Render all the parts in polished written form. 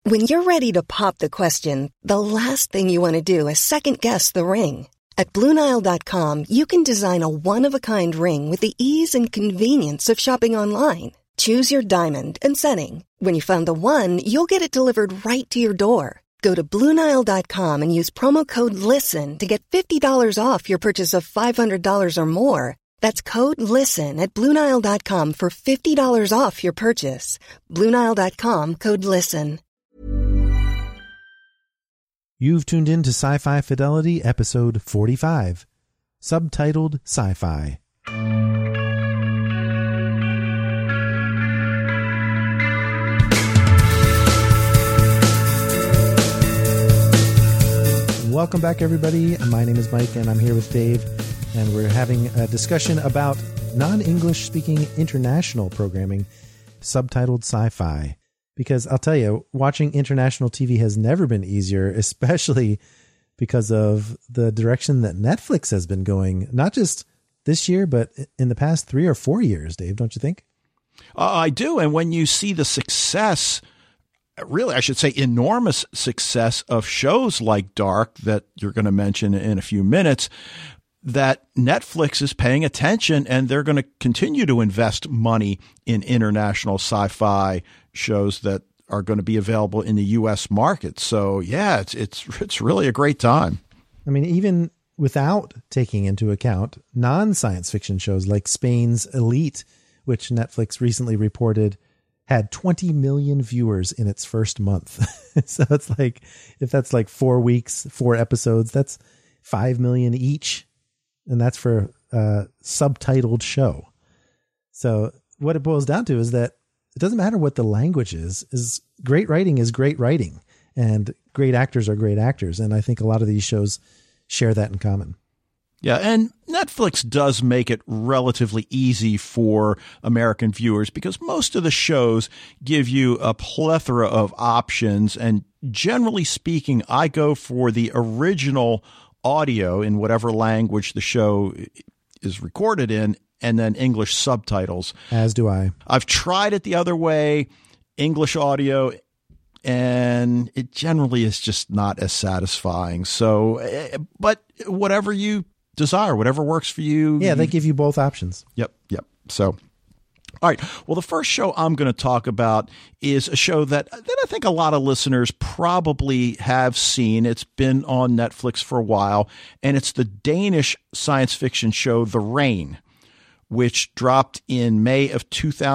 When you're ready to pop the question, the last thing you want to do is second-guess the ring. At BlueNile.com, you can design a one-of-a-kind ring with the ease and convenience of shopping online. Choose your diamond and setting. When you find the one, you'll get it delivered right to your door. Go to BlueNile.com and use promo code LISTEN to get $50 off your purchase of $500 or more. That's code LISTEN at BlueNile.com for $50 off your purchase. BlueNile.com, code LISTEN. You've tuned in to Sci-Fi Fidelity, episode 45, subtitled Sci-Fi. Welcome back, everybody. My name is Mike, and I'm here with Dave, and we're having a discussion about non-English speaking international programming, subtitled Sci-Fi. Because I'll tell you, watching international TV has never been easier, especially because of the direction that Netflix has been going, not just this year, but in the past 3 or 4 years, Dave, don't you think? I do. And when you see the success, really, I should say enormous success of shows like Dark that you're going to mention in a few minutes, that Netflix is paying attention and they're going to continue to invest money in international sci-fi shows that are going to be available in the U.S. market. So, yeah, it's really a great time. I mean, even without taking into account non-science fiction shows like Spain's Elite, which Netflix recently reported had 20 million viewers in its first month. So it's like, if that's like 4 weeks, 4 episodes, that's 5 million each. And that's for a subtitled show. So what it boils down to is that it doesn't matter what the language is great writing is great writing, and great actors are great actors. And I think a lot of these shows share that in common. Yeah, and Netflix does make it relatively easy for American viewers because most of the shows give you a plethora of options. And generally speaking, I go for the original audio in whatever language the show is recorded in, and then English subtitles. As do I. I've tried it the other way, English audio, and it generally is just not as satisfying. So, but whatever you desire, whatever works for you. Yeah, they give you both options. Yep. So, all right. Well, the first show I'm going to talk about is a show that I think a lot of listeners probably have seen. It's been on Netflix for a while, and it's the Danish science fiction show The Rain, which dropped in May of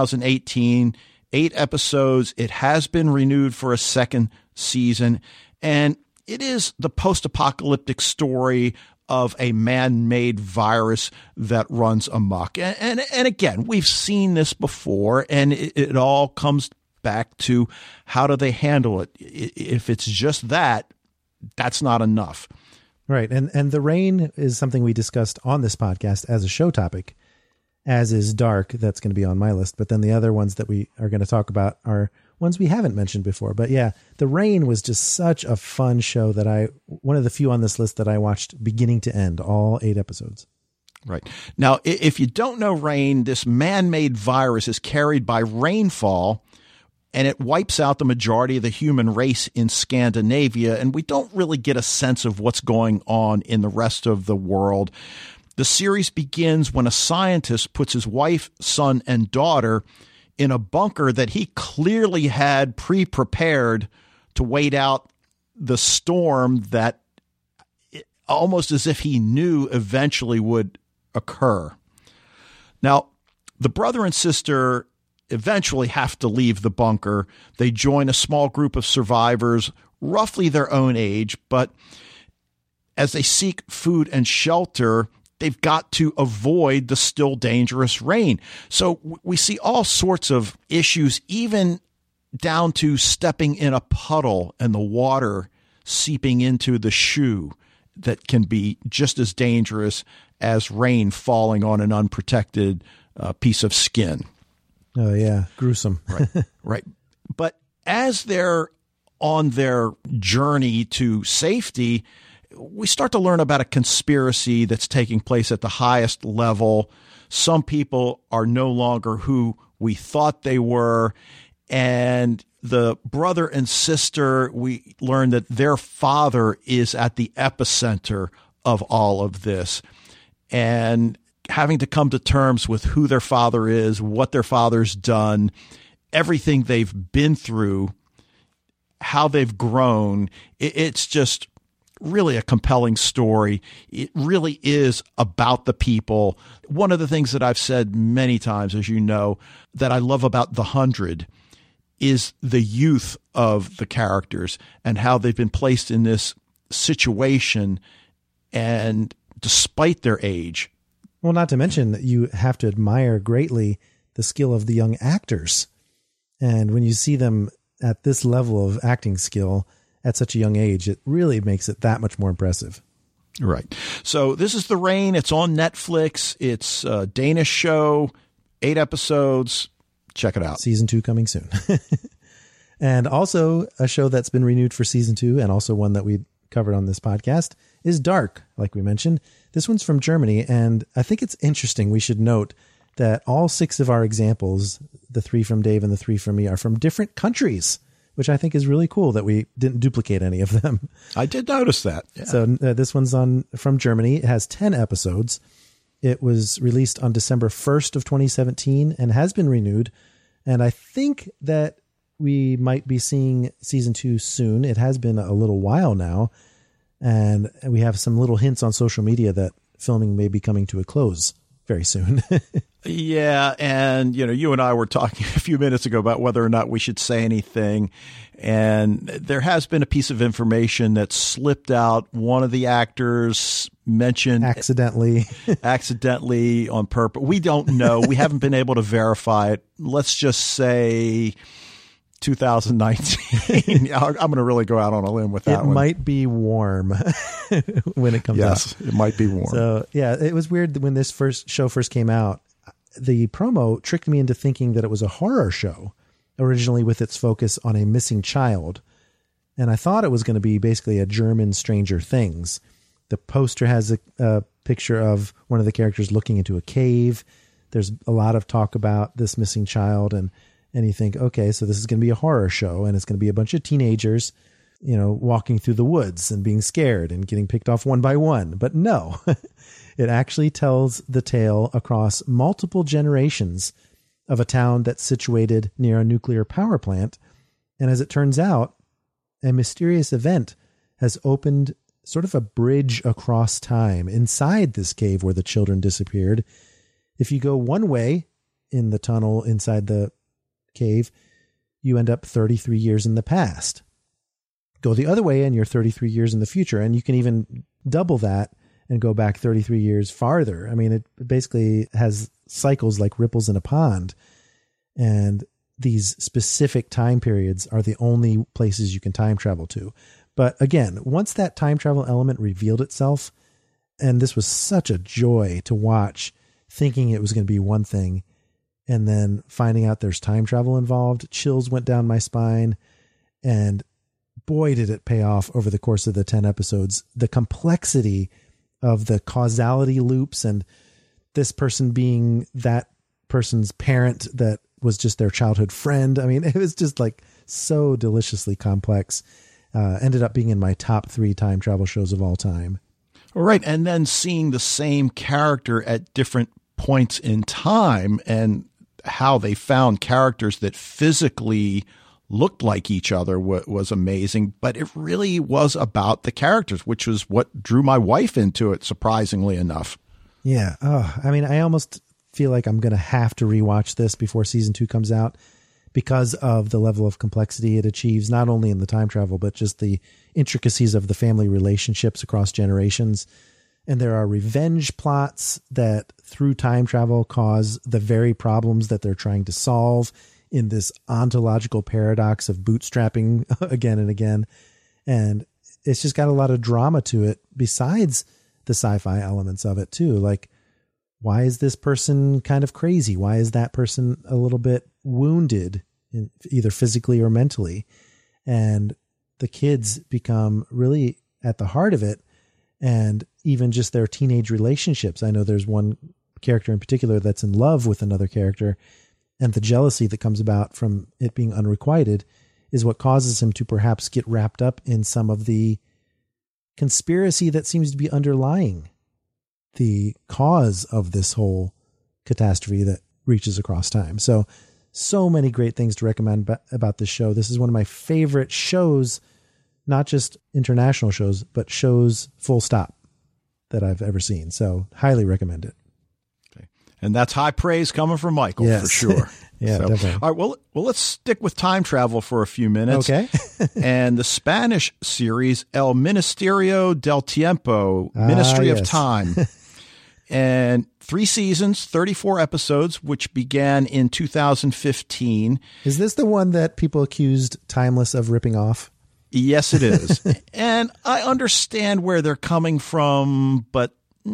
2018, 8 episodes. It has been renewed for a second season, and it is the post-apocalyptic story of a man-made virus that runs amok. And again, we've seen this before, and it all comes back to how do they handle it? If it's just that, that's not enough. Right. And The Rain is something we discussed on this podcast as a show topic, as is Dark. That's going to be on my list. But then the other ones that we are going to talk about are ones we haven't mentioned before. But yeah, The Rain was just such a fun show that one of the few on this list that I watched beginning to end, all 8 episodes. Right. Now, if you don't know Rain, this man-made virus is carried by rainfall, and it wipes out the majority of the human race in Scandinavia. And we don't really get a sense of what's going on in the rest of the world. The series begins when a scientist puts his wife, son, and daughter in a bunker that he clearly had pre-prepared to wait out the storm that almost as if he knew eventually would occur. Now, the brother and sister eventually have to leave the bunker. They join a small group of survivors, roughly their own age, but as they seek food and shelter, they've got to avoid the still dangerous rain. So we see all sorts of issues, even down to stepping in a puddle and the water seeping into the shoe, that can be just as dangerous as rain falling on an unprotected piece of skin. Oh, yeah. Gruesome. Right. But as they're on their journey to safety, we start to learn about a conspiracy that's taking place at the highest level. Some people are no longer who we thought they were. And the brother and sister, we learn that their father is at the epicenter of all of this. And having to come to terms with who their father is, what their father's done, everything they've been through, how they've grown. It's just really a compelling story. It really is about the people. One of the things that I've said many times, as you know, that I love about The 100 is the youth of the characters and how they've been placed in this situation, and despite their age. Well, not to mention that you have to admire greatly the skill of the young actors. And when you see them at this level of acting skill at such a young age, it really makes it that much more impressive. Right. So this is The Rain. It's on Netflix. It's a Danish show, 8 episodes. Check it out. Season 2 coming soon. And also a show that's been renewed for season 2, and also one that we covered on this podcast, is Dark, like we mentioned. This one's from Germany, and I think it's interesting. We should note that all 6 of our examples, the 3 from Dave and the 3 from me, are from different countries, which I think is really cool that we didn't duplicate any of them. I did notice that. Yeah. So this one's from Germany. It has 10 episodes. It was released on December 1st of 2017 and has been renewed. And I think that we might be seeing season 2 soon. It has been a little while now. And we have some little hints on social media that filming may be coming to a close very soon. Yeah. And, you and I were talking a few minutes ago about whether or not we should say anything. And there has been a piece of information that slipped out. One of the actors mentioned accidentally on purpose. We don't know. We haven't been able to verify it. Let's just say 2019. I'm going to really go out on a limb with that one. It might be warm when it comes out. Yes, it might be warm. So, yeah, it was weird when this show first came out. The promo tricked me into thinking that it was a horror show, originally with its focus on a missing child. And I thought it was going to be basically a German Stranger Things. The poster has a picture of one of the characters looking into a cave. There's a lot of talk about this missing child, and you think, okay, so this is going to be a horror show, and it's going to be a bunch of teenagers, walking through the woods and being scared and getting picked off one by one. But no, it actually tells the tale across multiple generations of a town that's situated near a nuclear power plant. And as it turns out, a mysterious event has opened sort of a bridge across time inside this cave where the children disappeared. If you go one way in the tunnel inside the cave, you end up 33 years in the past. Go the other way and you're 33 years in the future. And you can even double that and go back 33 years farther. I mean, it basically has cycles like ripples in a pond. And these specific time periods are the only places you can time travel to. But again, once that time travel element revealed itself, and this was such a joy to watch, thinking it was going to be one thing, and then finding out there's time travel involved, chills went down my spine. And boy, did it pay off over the course of the 10 episodes. The complexity of the causality loops and this person being that person's parent that was just their childhood friend. I mean, it was just like so deliciously complex. Ended up being in my top 3 time travel shows of all time. All right. And then seeing the same character at different points in time and how they found characters that physically looked like each other was amazing. But it really was about the characters, which was what drew my wife into it, surprisingly enough. Yeah. Oh, I mean, I almost feel like I'm going to have to rewatch this before season 2 comes out because of the level of complexity it achieves, not only in the time travel, but just the intricacies of the family relationships across generations. And there are revenge plots that through time travel cause the very problems that they're trying to solve in this ontological paradox of bootstrapping again and again. And it's just got a lot of drama to it besides the sci-fi elements of it too. Like, why is this person kind of crazy? Why is that person a little bit wounded, either physically or mentally? And the kids become really at the heart of it. And even just their teenage relationships. I know there's one character in particular that's in love with another character, and the jealousy that comes about from it being unrequited is what causes him to perhaps get wrapped up in some of the conspiracy that seems to be underlying the cause of this whole catastrophe that reaches across time. So many great things to recommend about this show. This is one of my favorite shows, not just international shows, but shows full stop that I've ever seen. So highly recommend it. Okay. And that's high praise coming from Michael, yes. for sure. Yeah, definitely. All right, well, let's stick with time travel for a few minutes. Okay. And the Spanish series El Ministerio del Tiempo, Ministry of Time. And 3 seasons, 34 episodes, which began in 2015. Is this the one that people accused Timeless of ripping off? Yes, it is. And I understand where they're coming from, but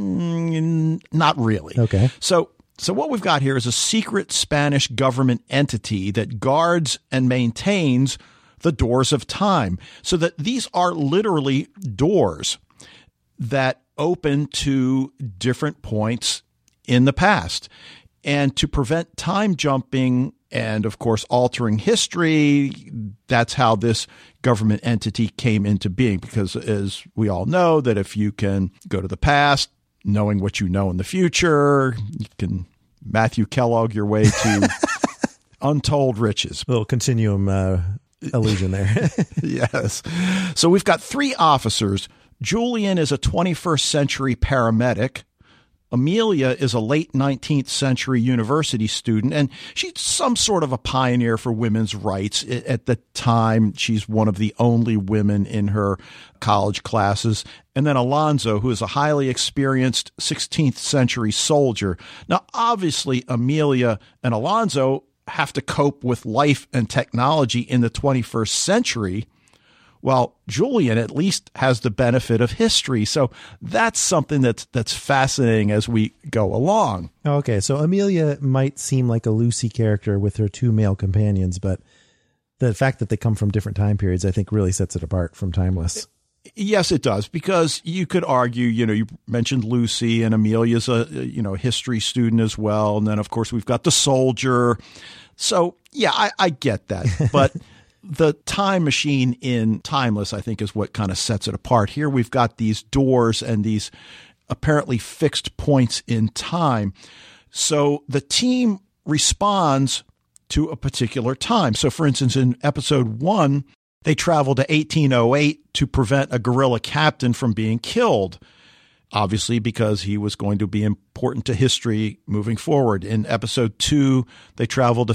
not really. Okay. So what we've got here is a secret Spanish government entity that guards and maintains the doors of time. So that these are literally doors that open to different points in the past. And to prevent time jumping and, of course, altering history, that's how this government entity came into being. Because as we all know, that if you can go to the past, knowing what you know in the future, you can Matthew Kellogg your way to untold riches. A little continuum illusion there. Yes. So we've got 3 officers. Julian is a 21st century paramedic. Amelia is a late 19th century university student, and she's some sort of a pioneer for women's rights. At the time, she's one of the only women in her college classes. And then Alonzo, who is a highly experienced 16th century soldier. Now, obviously, Amelia and Alonzo have to cope with life and technology in the 21st century. Well, Julian at least has the benefit of history. So that's something that's fascinating as we go along. Okay, so Amelia might seem like a Lucy character with her 2 male companions, but the fact that they come from different time periods, I think, really sets it apart from Timeless. Yes, it does, because you could argue, you mentioned Lucy, and Amelia's a, history student as well. And then, of course, we've got the soldier. So, yeah, I get that. But the time machine in Timeless, I think, is what kind of sets it apart. Here we've got these doors and these apparently fixed points in time. So the team responds to a particular time. So, for instance, in episode 1, they travel to 1808 to prevent a guerrilla captain from being killed, obviously because he was going to be important to history moving forward. In episode 2, they travel to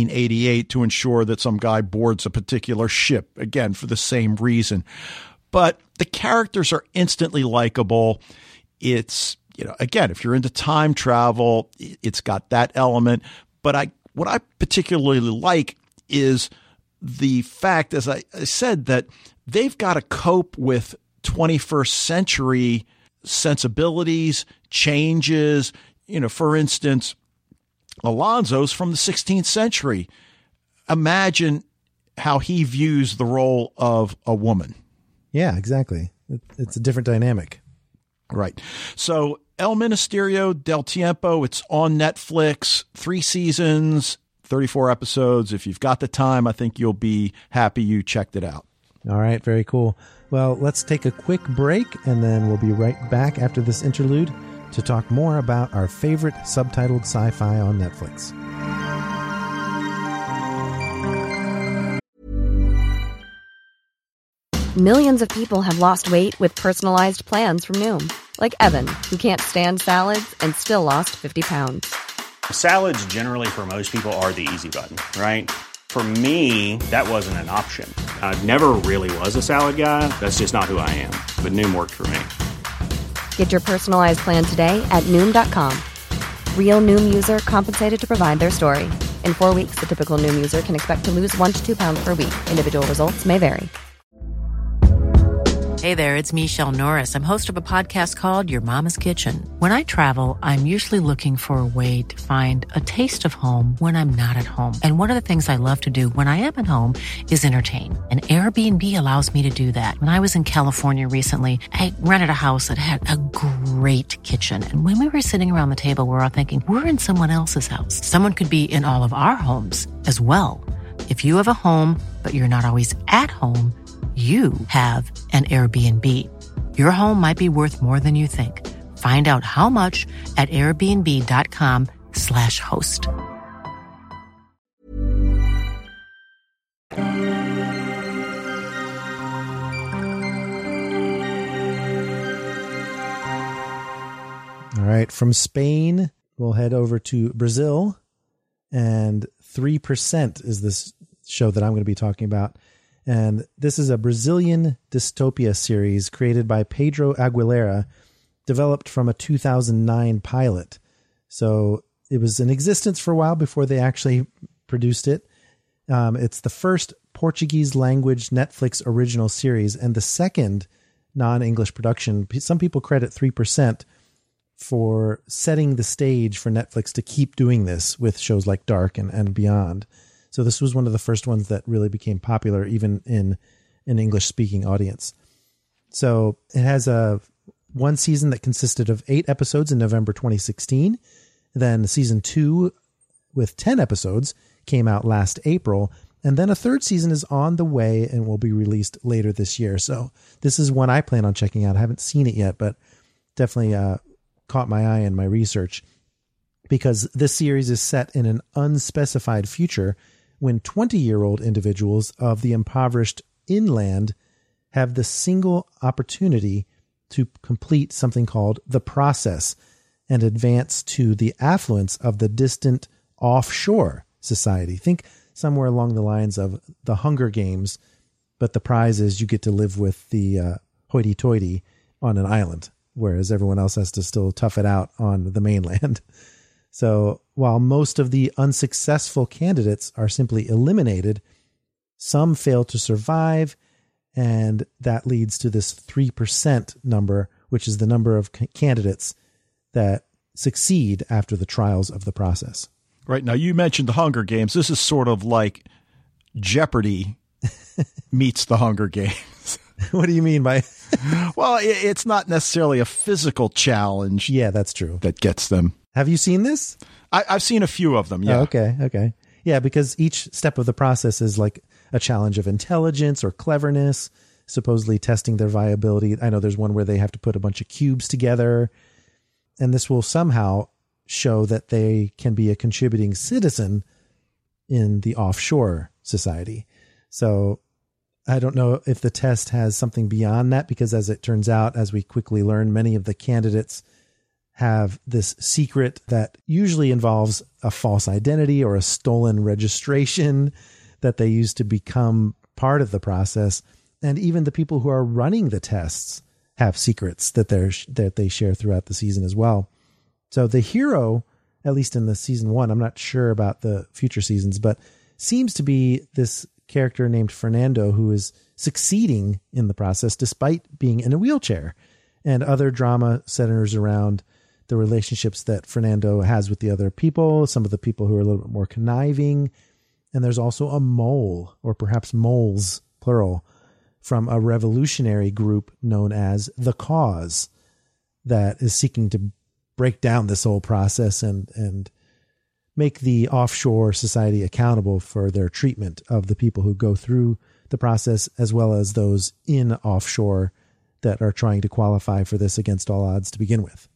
1588 to ensure that some guy boards a particular ship, again, for the same reason. But the characters are instantly likable. It's, again, if you're into time travel, it's got that element. But what I particularly like is the fact, as I said, that they've got to cope with 21st century sensibilities, changes. For instance, Alonzo's from the 16th century. Imagine how he views the role of a woman. Yeah, exactly. It's a different dynamic. Right. So El Ministerio del Tiempo, it's on Netflix, 3 seasons, 34 episodes. If you've got the time, I think you'll be happy you checked it out. All right, very cool. Well, let's take a quick break, and then we'll be right back after this interlude to talk more about our favorite subtitled sci-fi on Netflix. Millions of people have lost weight with personalized plans from Noom. Like Evan, who can't stand salads and still lost 50 pounds. Salads generally for most people are the easy button, right? For me, that wasn't an option. I never really was a salad guy. That's just not who I am. But Noom worked for me. Get your personalized plan today at Noom.com. Real Noom user compensated to provide their story. In 4 weeks, the typical Noom user can expect to lose 1 to 2 pounds per week. Individual results may vary. Hey there, it's Michelle Norris. I'm host of a podcast called Your Mama's Kitchen. When I travel, I'm usually looking for a way to find a taste of home when I'm not at home. And one of the things I love to do when I am at home is entertain. And Airbnb allows me to do that. When I was in California recently, I rented a house that had a great kitchen. And when we were sitting around the table, we were all thinking, we're in someone else's house. Someone could be in all of our homes as well. If you have a home, but you're not always at home, you have an Airbnb. Your home might be worth more than you think. Find out how much at airbnb.com/host. All right, from Spain, we'll head over to Brazil, and 3% is this show that I'm going to be talking about. And this is a Brazilian dystopia series created by Pedro Aguilera, developed from a 2009 pilot. So it was in existence for a while before they actually produced it. It's the first Portuguese language Netflix original series and the second non-English production. Some people credit 3% for setting the stage for Netflix to keep doing this with shows like Dark and beyond. So this was one of the first ones that really became popular, even in an English-speaking audience. So it has one season that consisted of 8 episodes in November 2016. Then season 2 with 10 episodes came out last April. And then a third season is on the way and will be released later this year. So this is one I plan on checking out. I haven't seen it yet, but definitely caught my eye in my research, because this series is set in an unspecified future when 20-year-old individuals of the impoverished inland have the single opportunity to complete something called the process and advance to the affluence of the distant offshore society. Think somewhere along the lines of the Hunger Games, but the prize is you get to live with the hoity-toity on an island, whereas everyone else has to still tough it out on the mainland. So while most of the unsuccessful candidates are simply eliminated, some fail to survive, and that leads to this 3% number, which is the number of candidates that succeed after the trials of the process. Right. Now, you mentioned the Hunger Games. This is sort of like Jeopardy meets the Hunger Games. What do you mean by... Well, it's not necessarily a physical challenge. Yeah, that's true. That gets them. Have you seen this? I've seen a few of them, yeah. Oh, okay. Yeah, because each step of the process is like a challenge of intelligence or cleverness, supposedly testing their viability. I know there's one where they have to put a bunch of cubes together, and this will somehow show that they can be a contributing citizen in the offshore society. So I don't know if the test has something beyond that, because as it turns out, as we quickly learn, many of the candidates have this secret that usually involves a false identity or a stolen registration that they use to become part of the process. And even the people who are running the tests have secrets that they share throughout the season as well. So the hero, at least in the season 1, I'm not sure about the future seasons, but seems to be this character named Fernando, who is succeeding in the process despite being in a wheelchair, and other drama centers around the relationships that Fernando has with the other people, some of the people who are a little bit more conniving. And there's also a mole, or perhaps moles, plural, from a revolutionary group known as The Cause that is seeking to break down this whole process and make the offshore society accountable for their treatment of the people who go through the process, as well as those in offshore that are trying to qualify for this against all odds to begin with.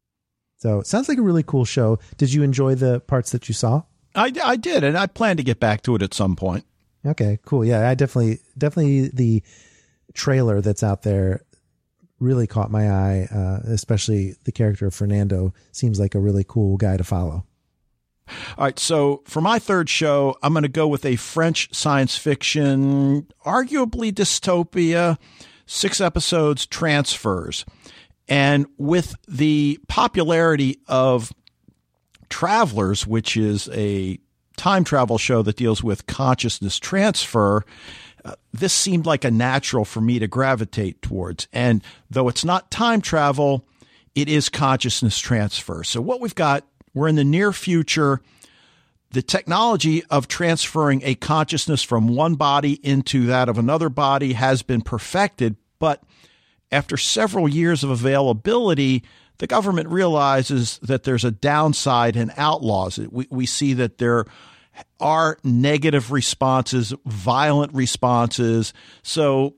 So it sounds like a really cool show. Did you enjoy the parts that you saw? I did, and I plan to get back to it at some point. Okay, cool. Yeah, I definitely the trailer that's out there really caught my eye, especially the character of Fernando seems like a really cool guy to follow. All right, so for my third show, I'm going to go with a French science fiction, arguably dystopia, 6 episodes, Transfers. And with the popularity of Travelers, which is a time travel show that deals with consciousness transfer, this seemed like a natural for me to gravitate towards. And though it's not time travel, it is consciousness transfer. So what we've got, we're in the near future. The technology of transferring a consciousness from one body into that of another body has been perfected, but after several years of availability, the government realizes that there's a downside and outlaws it. We see that there are negative responses, violent responses. So,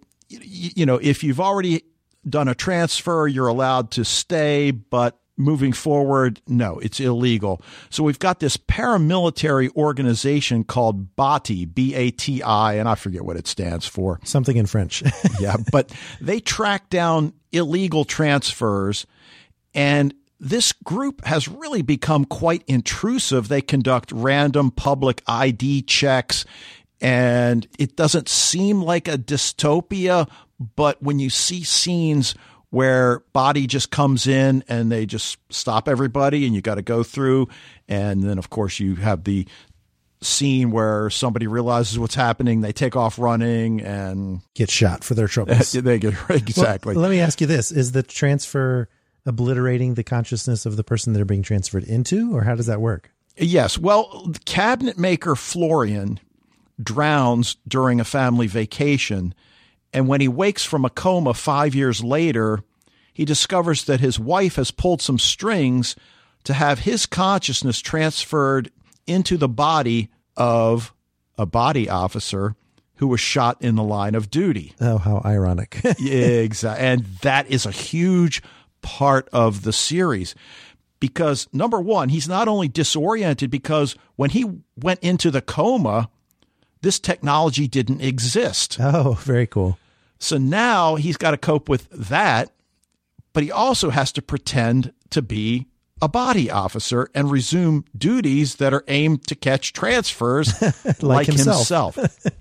if you've already done a transfer, you're allowed to stay, but moving forward, no, it's illegal. So we've got this paramilitary organization called BATI, B-A-T-I, and I forget what it stands for. Something in French. Yeah, but they track down illegal transfers, and this group has really become quite intrusive. They conduct random public ID checks, and it doesn't seem like a dystopia, but when you see scenes where body just comes in and they just stop everybody and you got to go through. And then, of course, you have the scene where somebody realizes what's happening. They take off running and get shot for their troubles. They get exactly. Well, let me ask you this. Is the transfer obliterating the consciousness of the person they're being transferred into, or how does that work? Yes. Well, the cabinet maker Florian drowns during a family vacation. And when he wakes from a coma 5 years later, he discovers that his wife has pulled some strings to have his consciousness transferred into the body of a body officer who was shot in the line of duty. Oh, how ironic. Exactly. And that is a huge part of the series because, number one, he's not only disoriented because when he went into the coma, this technology didn't exist. Oh, very cool. So now he's got to cope with that, but he also has to pretend to be a body officer and resume duties that are aimed to catch transfers like himself.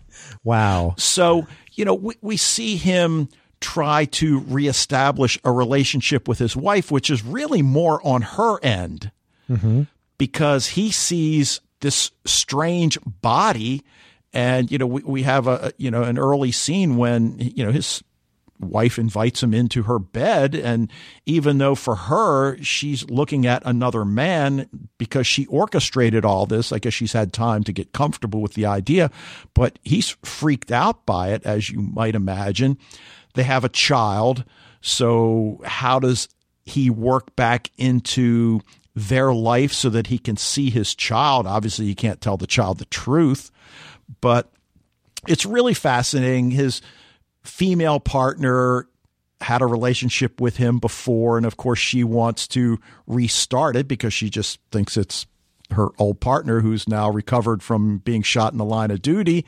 Wow. So, we see him try to reestablish a relationship with his wife, which is really more on her end because he sees this strange body. And, we have an early scene when, his wife invites him into her bed. And even though for her, she's looking at another man because she orchestrated all this, I guess she's had time to get comfortable with the idea, but he's freaked out by it, as you might imagine. They have a child. So how does he work back into their life so that he can see his child? Obviously, he can't tell the child the truth. But it's really fascinating. His female partner had a relationship with him before, and of course she wants to restart it because she just thinks it's her old partner who's now recovered from being shot in the line of duty.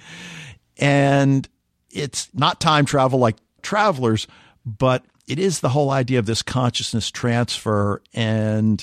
And it's not time travel like Travelers, but it is the whole idea of this consciousness transfer. And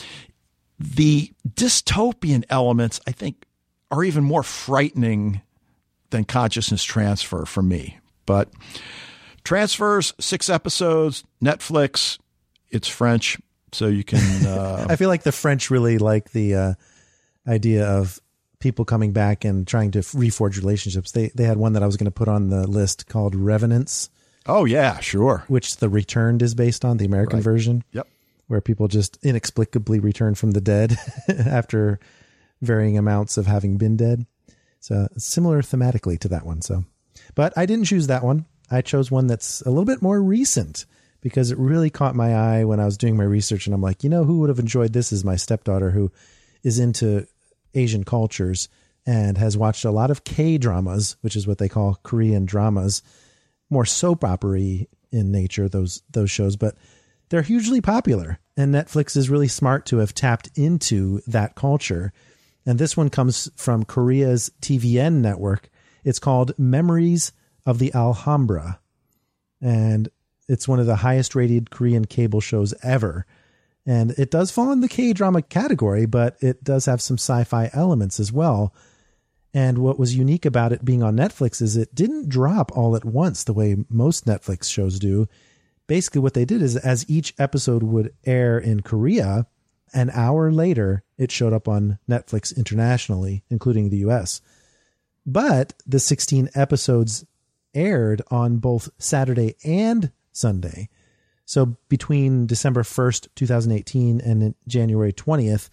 the dystopian elements, I think, are even more frightening than consciousness transfer for me. But Transfers, 6 episodes, Netflix. It's French, so you can... I feel like the French really like the idea of people coming back and trying to reforge relationships. They had one that I was going to put on the list called Revenants. Oh, yeah, sure. Which The Returned is based on, the American version. Yep. Where people just inexplicably return from the dead after varying amounts of having been dead. So similar thematically to that one. So, but I didn't choose that one. I chose one that's a little bit more recent because it really caught my eye when I was doing my research. And I'm like, who would have enjoyed this is my stepdaughter, who is into Asian cultures and has watched a lot of K-dramas, which is what they call Korean dramas, more soap opera-y in nature, those shows, but they're hugely popular. And Netflix is really smart to have tapped into that culture. And this one comes from Korea's TVN network. It's called Memories of the Alhambra. And it's one of the highest rated Korean cable shows ever. And it does fall in the K-drama category, but it does have some sci-fi elements as well. And what was unique about it being on Netflix is it didn't drop all at once the way most Netflix shows do. Basically what they did is as each episode would air in Korea, an hour later, it showed up on Netflix internationally, including the US. But the 16 episodes aired on both Saturday and Sunday. So between December 1st, 2018 and January 20th,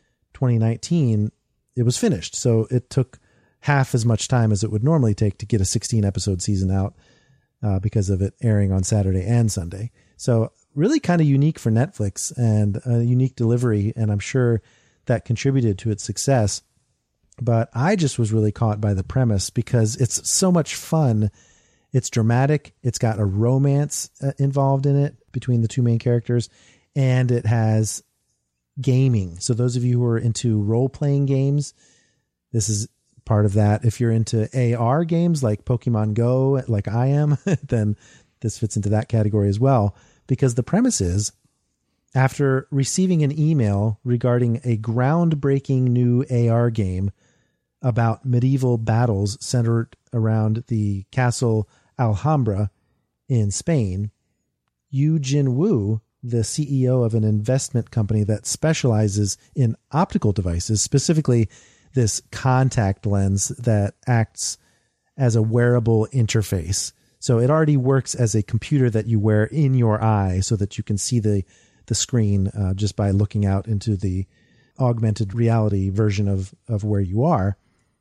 2019, it was finished. So it took half as much time as it would normally take to get a 16-episode season out because of it airing on Saturday and Sunday. So really kind of unique for Netflix and a unique delivery, and I'm sure that contributed to its success. But I just was really caught by the premise because it's so much fun. It's dramatic. It's got a romance involved in it between the two main characters, and it has gaming. So those of you who are into role-playing games, this is part of that. If you're into AR games like Pokemon Go, like I am, then this fits into that category as well, because the premise is, after receiving an email regarding a groundbreaking new AR game about medieval battles centered around the Castle Alhambra in Spain, Yu Jinwoo, the CEO of an investment company that specializes in optical devices, specifically this contact lens that acts as a wearable interface. So it already works as a computer that you wear in your eye so that you can see the screen just by looking out into the augmented reality version of where you are.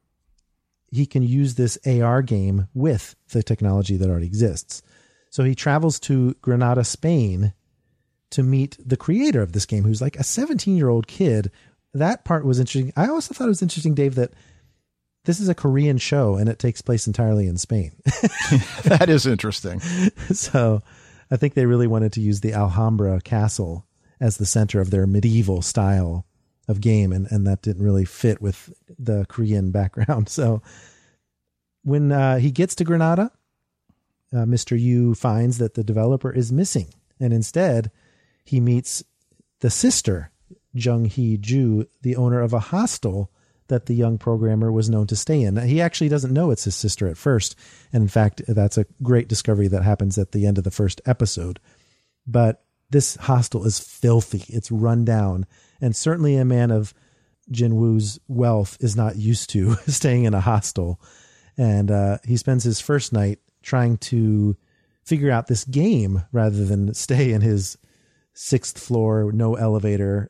He can use this AR game with the technology that already exists. So he travels to Granada, Spain to meet the creator of this game, who's like a 17-year-old kid. That part was interesting. I also thought it was interesting, Dave, that this is a Korean show and it takes place entirely in Spain. That is interesting. So I think they really wanted to use the Alhambra Castle as the center of their medieval style of game, and that didn't really fit with the Korean background. So when he gets to Granada, Mr. Yu finds that the developer is missing, and instead he meets the sister, Jung Hee Ju, the owner of a hostel that the young programmer was known to stay in. He actually doesn't know it's his sister at first, and in fact, that's a great discovery that happens at the end of the first episode. But this hostel is filthy. It's run down. And certainly a man of Jinwoo's wealth is not used to staying in a hostel. And he spends his first night trying to figure out this game rather than stay in his 6th floor, no elevator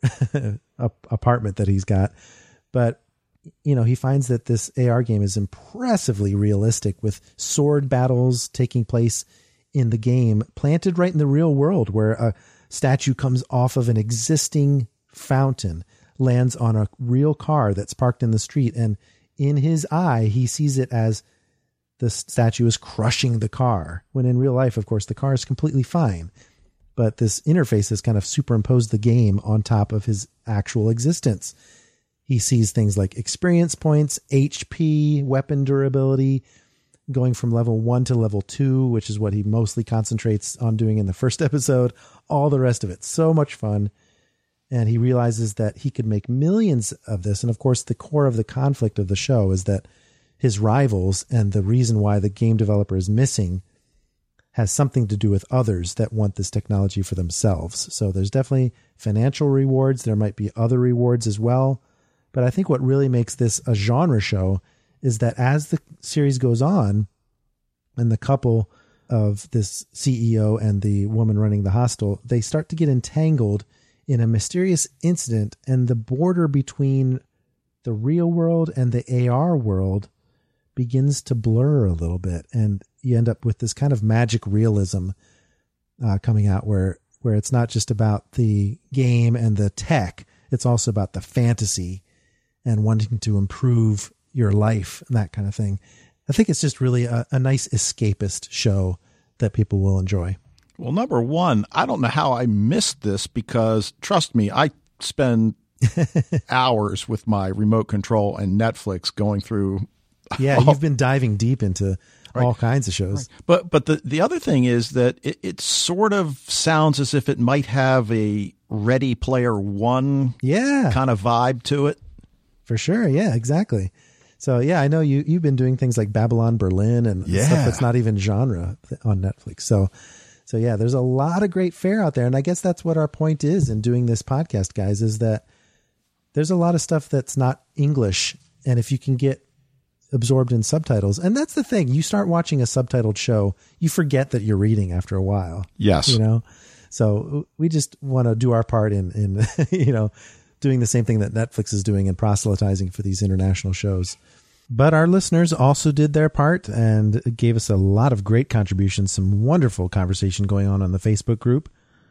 apartment that he's got. But, you know, he finds that this AR game is impressively realistic, with sword battles taking place in the game, planted right in the real world, where a statue comes off of an existing fountain, lands on a real car that's parked in the street, and in his eye he sees it as the statue is crushing the car, when in real life, of course, the car is completely fine. But this interface has kind of superimposed the game on top of his actual existence. He sees things like experience points, HP, weapon durability, going from level 1 to level 2, which is what he mostly concentrates on doing in the first episode, all the rest of it. So much fun. And he realizes that he could make millions of this. And of course, the core of the conflict of the show is that his rivals, and the reason why the game developer is missing, has something to do with others that want this technology for themselves. So there's definitely financial rewards. There might be other rewards as well. But I think what really makes this a genre show is that as the series goes on, and the couple of this CEO and the woman running the hostel, they start to get entangled in a mysterious incident, and the border between the real world and the AR world begins to blur a little bit. And you end up with this kind of magic realism coming out where it's not just about the game and the tech, it's also about the fantasy and wanting to improve your life and that kind of thing. I think it's just really a nice escapist show that people will enjoy. Well, number one, I don't know how I missed this, because trust me, I spend hours with my remote control and Netflix going through. Yeah, you've been diving deep into all kinds of shows. Right. But the other thing is that it sort of sounds as if it might have a Ready Player One kind of vibe to it. For sure. Yeah, exactly. So, yeah, I know you've been doing things like Babylon Berlin and stuff that's not even genre on Netflix. So yeah, there's a lot of great fare out there. And I guess that's what our point is in doing this podcast, guys, is that there's a lot of stuff that's not English. And if you can get absorbed in subtitles. And that's the thing. You start watching a subtitled show, you forget that you're reading after a while. Yes. You know? So we just want to do our part in you know, doing the same thing that Netflix is doing and proselytizing for these international shows. But our listeners also did their part and gave us a lot of great contributions, some wonderful conversation going on the Facebook group.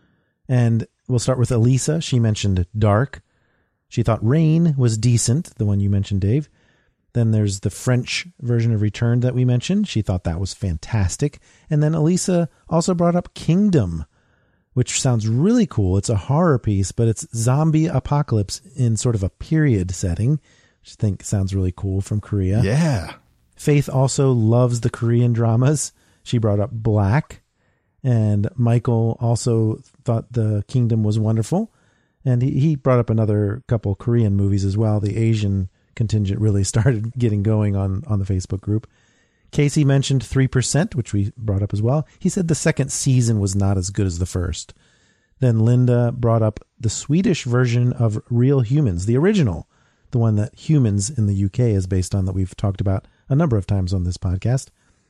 And we'll start with Elisa. She mentioned Dark. She thought Rain was decent, the one you mentioned, Dave. Then there's the French version of Returned that we mentioned. She thought that was fantastic. And then Elisa also brought up Kingdom, which sounds really cool. It's a horror piece, but it's zombie apocalypse in sort of a period setting, which I think sounds really cool, from Korea. Yeah. Faith also loves the Korean dramas. She brought up Black. And Michael also thought The Kingdom was wonderful. And he brought up another couple Korean movies as well. The Asian contingent really started getting going on the Facebook group. Casey mentioned 3%, which we brought up as well. He said the second season was not as good as the first. Then Linda brought up the Swedish version of Real Humans, the original, the one that Humans in the UK is based on, that we've talked about a number of times on this podcast.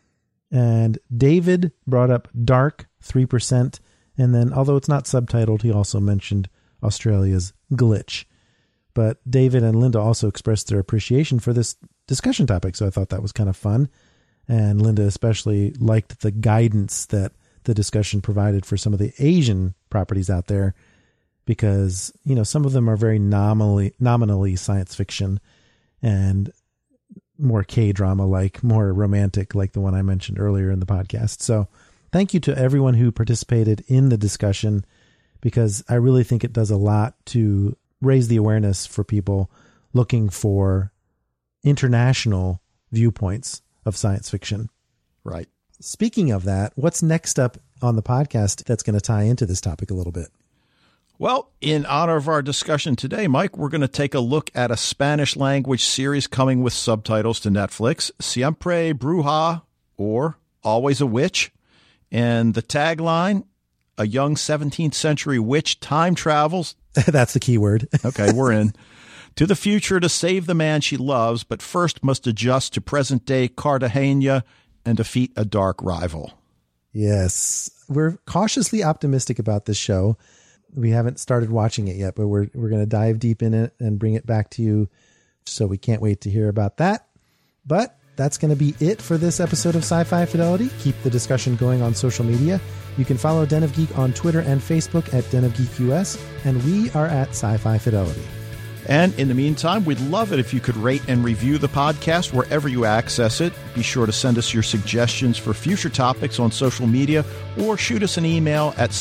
And David brought up Dark, 3%. And then, although it's not subtitled, he also mentioned Australia's Glitch. But David and Linda also expressed their appreciation for this discussion topic, so I thought that was kind of fun. And Linda especially liked the guidance that the discussion provided for some of the Asian properties out there, because, you know, some of them are very nominally science fiction and more K-drama like, more romantic, like the one I mentioned earlier in the podcast. So thank you to everyone who participated in the discussion, because I really think it does a lot to raise the awareness for people looking for international viewpoints of science fiction. Right. Speaking of that, what's next up on the podcast that's going to tie into this topic a little bit? Well, in honor of our discussion today, Mike, we're going to take a look at a Spanish language series coming with subtitles to Netflix, Siempre Bruja, or Always a Witch. And the tagline, a young 17th century witch time travels. That's the key word. Okay, we're in. To the future to save the man she loves, but first must adjust to present-day Cartagena and defeat a dark rival. Yes. We're cautiously optimistic about this show. We haven't started watching it yet, but we're going to dive deep in it and bring it back to you. So we can't wait to hear about that. But that's going to be it for this episode of Sci-Fi Fidelity. Keep the discussion going on social media. You can follow Den of Geek on Twitter and Facebook at Den of Geek US, and we are at Sci-Fi Fidelity. And in the meantime, we'd love it if you could rate and review the podcast wherever you access it. Be sure to send us your suggestions for future topics on social media, or shoot us an email at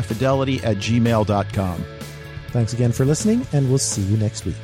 sci-fifidelity@gmail.com. Thanks again for listening, and we'll see you next week.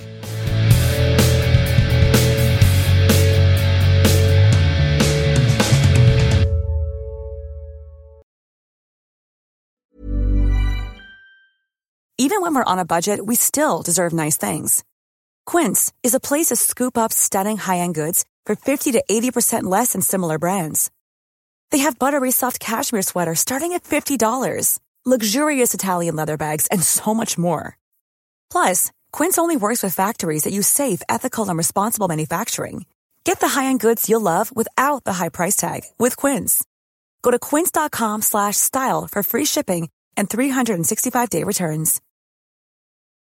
Even when we're on a budget, we still deserve nice things. Quince is a place to scoop up stunning high-end goods for 50 to 80% less than similar brands. They have buttery soft cashmere sweaters starting at $50, luxurious Italian leather bags, and so much more. Plus, Quince only works with factories that use safe, ethical, and responsible manufacturing. Get the high-end goods you'll love without the high price tag with Quince. Go to quince.com/style for free shipping and 365-day returns.